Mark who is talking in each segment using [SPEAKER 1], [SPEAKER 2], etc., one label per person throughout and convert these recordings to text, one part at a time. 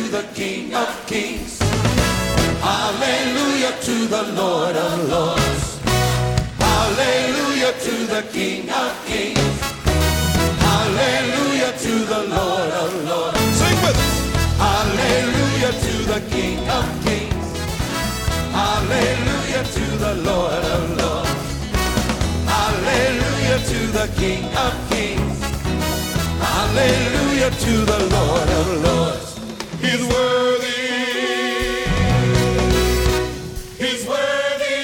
[SPEAKER 1] the King of Kings. Hallelujah to the Lord of Lords. Hallelujah to the King of Kings. Hallelujah to the Lord of Lords. Sing with us. Hallelujah to the King of Kings. Hallelujah to the Lord of Lords. Hallelujah to the King of Kings. Hallelujah to the Lord of Lords. He's worthy. He's worthy.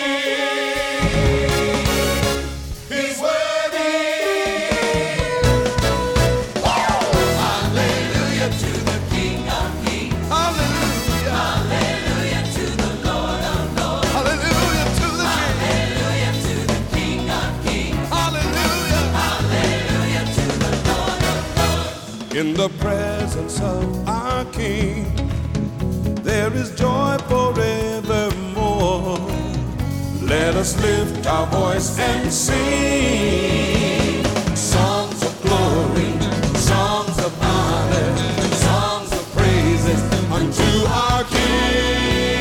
[SPEAKER 1] He's worthy. Hallelujah to the King of Kings. Hallelujah. Hallelujah to the Lord of Lords. Hallelujah to the King. Hallelujah to the King of Kings. Hallelujah. Hallelujah to the Lord of Lords. In the presence of our King, there is joy forevermore. Let us lift our voice and sing songs of glory, songs of honor, songs of praises unto our King.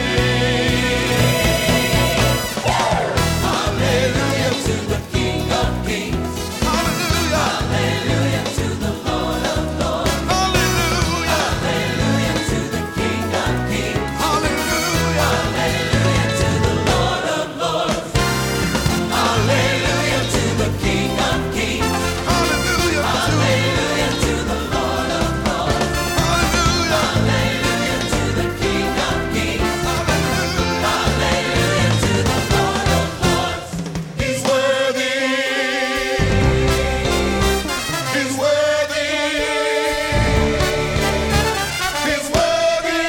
[SPEAKER 1] Hallelujah to the King of Kings. Hallelujah. Hallelujah to the Lord of Lords. Hallelujah. Hallelujah to the King of Kings. Hallelujah. Hallelujah to the Lord of Lords. Hallelujah to the King of Kings. Hallelujah. Hallelujah to the Lord of Lords. Hallelujah. Hallelujah to the King of Kings. Hallelujah. Hallelujah to the Lord of Lords. He's worthy. He's worthy. He's worthy.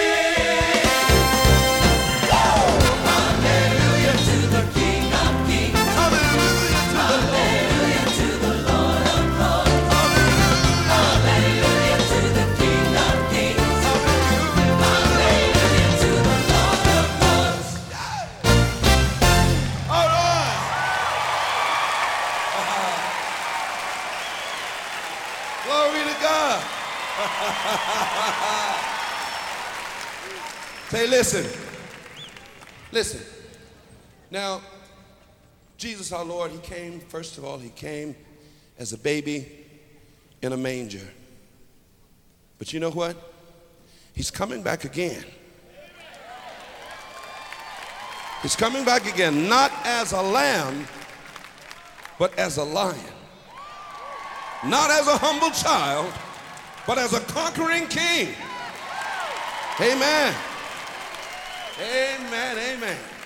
[SPEAKER 1] Hallelujah to the King of Kings. Hallelujah to the Lord of Lords. Hallelujah to the King of Kings. Hallelujah to the Lord of Lords. All right. Glory to God. Say, listen. Listen. Now, Jesus our Lord, he came, first of all, he came as a baby in a manger. But you know what? He's coming back again. He's coming back again, not as a lamb, but as a lion. Not as a humble child, but as a conquering king. Amen. Amen, amen.